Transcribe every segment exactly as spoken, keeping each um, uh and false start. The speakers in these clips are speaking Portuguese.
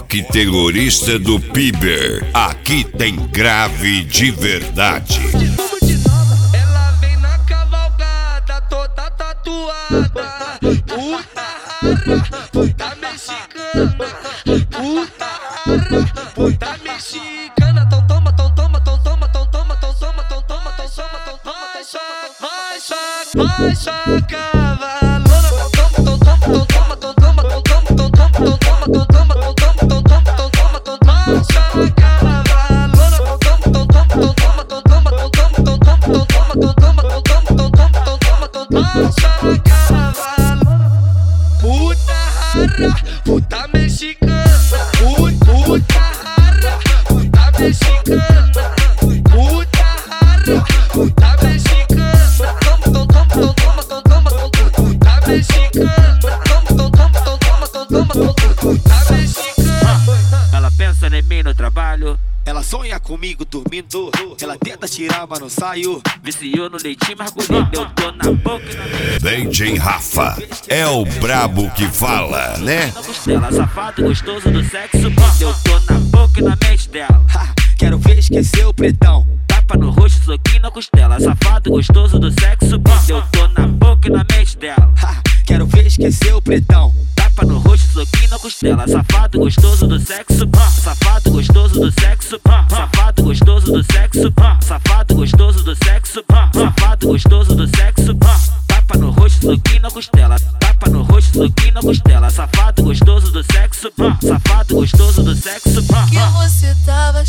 rock terrorista do Piber. Aqui tem grave de verdade. Ela vem na cavalgada, toda tatuada. Puta rara, puta mexicana. Puta rara, puta mexicana. Tão toma, tão toma, tão toma, tão toma, tão toma, tão toma, tão toma, tão toma. Vai só, vai só, vai só cavalona. Tão toma, tão toma, tão toma, tão toma, tão toma, tão toma, tão toma, tão toma, tão toma, tão toma, tão toma, vai só cavalona. Tão toma, tão toma, tão toma, tão toma, tão toma, tão toma, tão toma, tão toma, tão toma, tão toma, tão toma, vai só cavalona. Puta rara, puta mexicana. Puta rara, puta mexicana. Puta rara, puta mexicana. Toma, tão toma, tão toma, tão toma, tão toma, puta mexicana. Toma, tão toma, tão toma, tão toma, tão toma, puta mexicana. Ela pensa em mim no trabalho, Ela sonha comigo dormindo. Ela tenta tirar, mas não saio. viciou no leitinho margulhento. Eu tô na boca e na mente. D J Rafa é o brabo que fala, né? Na costela, safado, gostoso do sexo bom. Eu tô na boca e na mente dela. Ha, quero ver esquecer o pretão. Tapa no rosto, soquinho na costela. Safado, gostoso do sexo bom. Eu tô na boca e na mente dela. Ha, quero ver esquecer o pretão. Tapa no rosto, soquinho na costela. Safado, gostoso do sexo bom. Safado, gostoso do sexo bom. Safado, gostoso do sexo bom. Safado, gostoso do sexo bom. Safado, gostoso do sexo bom. Tapa no rosto, soquinho na costela. Tapa no rosto, soquinho na costela. Safado, gostoso do sexo bom. Safado, gostoso do sexo bom. Que você tava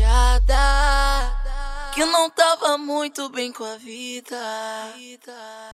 chateada, que não tava muito bem com a vida.